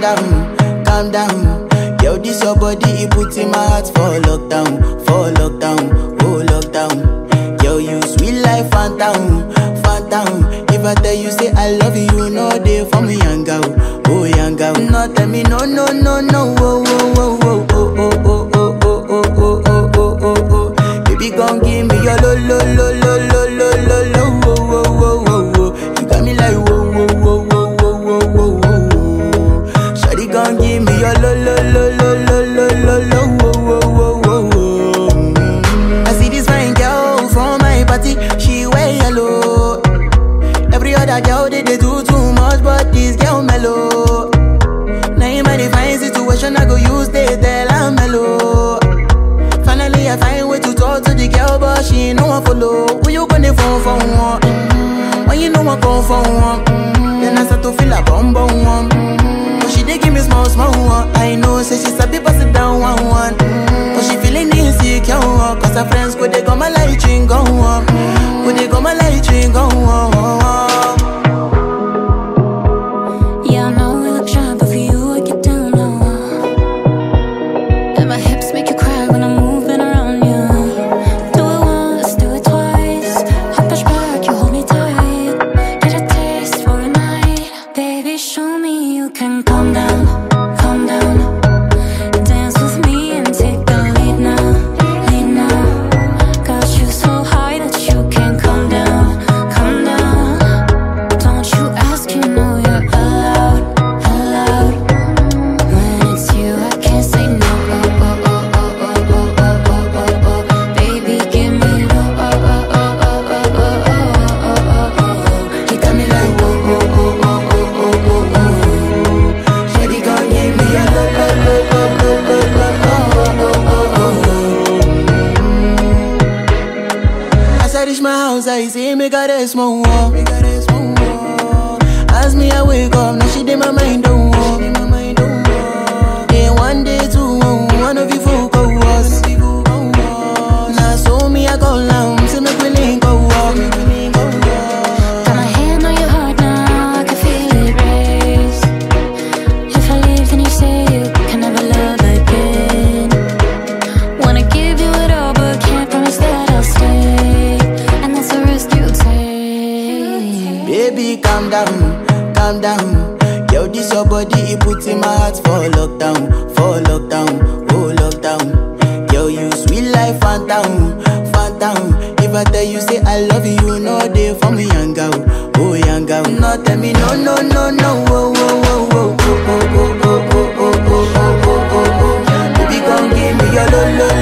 calm down. Yo, this your body, it puts in my heart for lockdown, oh lockdown. Yo, you sweet life, phantom, phantom. If I tell you say I love you, you know they for me, young girl, oh young girl. No, tell me no, no, no, no, oh, oh, oh, oh, oh, oh, oh, oh, oh, oh, oh, oh, oh, oh, oh. Baby, gon' give me your lo, lo, lo, lo, lo, lo, lo, lo, oh, oh, oh, oh, oh. You got me like whoa, whoa, whoa, whoa, whoa, whoa, whoa, whoa. Shawty gon' give me your lo, lo, lo, lo, lo, lo, lo, lo, oh, oh, oh, oh, oh. I see this fine girl from my party, she wear yellow. Every other girl they do too much, but this girl mellow. Now in my divine situation, I go use they tell I'm mellow. Finally I find way to talk to the girl, but she ain't no one follow. Who you gonna phone for one? When you know I come for one, then I start to feel a bum bum one. But she dey give me small small one. I know say she sabi pass it down one one. But she feeling insecure one, cause her friends go they go my light ring go on, go they go my light ring go on. Yeah, I know we look shy, but for you I get down low. And my hips make you cry when I'm moving around you. Do it once, do it twice. I push back, you hold me tight. Get a taste for a night. Baby, show me you can calm down, calm down. Dance with me and take the lead now, lead now. Got you so high that you can't calm down, calm down. Don't you ask, you know you're allowed, allowed. When it's you, I can't say no. Oh, oh, oh, oh, oh, oh, oh, oh, oh, oh. Baby, give me low. Oh, oh, oh, oh, oh, oh, oh, oh, oh, oh. You got me like whoa, whoa, whoa, whoa, whoa, whoa, whoa, whoa. Shawty gon' give me a low, low, low, low, low, low, low, oh, oh, oh, oh. As I reach my house, I see me got a small wall. As me I wake up, now she did my mind don't walk. Day one, day two, one of you folk go was. Now so me I go down, see me willing go walk. Got my hand on your heart now, I can feel it race. If I leave, then you say you can never love again. Wanna give you it all, but can't promise that I'll stay. And that's a risk you take. Baby, calm down, calm down. Yo, this your body, it puts in my heart for lockdown, oh lockdown. Yo, you sweet life, phantom, phantom. If I tell you say I love you, you know they for me, young girl, oh young girl. No, tell me no, no, no, no, oh, oh, oh, oh, oh, oh, oh, oh, oh, oh, oh, oh, oh, oh. Baby, come give me your lo, lo,